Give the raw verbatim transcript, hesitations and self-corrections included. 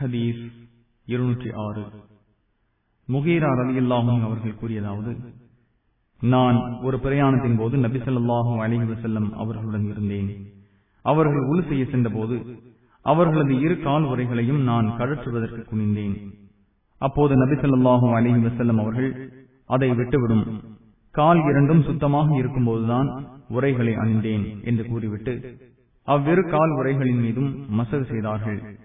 ஹதீஸ் இருநூற்றி ஆறு. முகீரா ரலியல்லாஹு அன்ஹு அவர்கள் கூறியதாவது, நான் ஒரு பிரயாணத்தின் போது நபி ஸல்லல்லாஹு அலைஹி வஸல்லம் அவர்களுடன் இருந்தேன். அவர்கள் உல் செய்ய சென்ற போது அவர்களது இரு கால் உரைகளையும் நான் கழற்றுவதற்கு குனிந்தேன். அப்போது நபி ஸல்லல்லாஹு அலைஹி வஸல்லம் அவர்கள், அதை விட்டுவிடும், கால் இரண்டும் சுத்தமாக இருக்கும் போதுதான் உரைகளை அணிந்தேன் என்று கூறிவிட்டு அவ்விரு கால் உரைகளின் மீதும் மசகு செய்தார்கள்.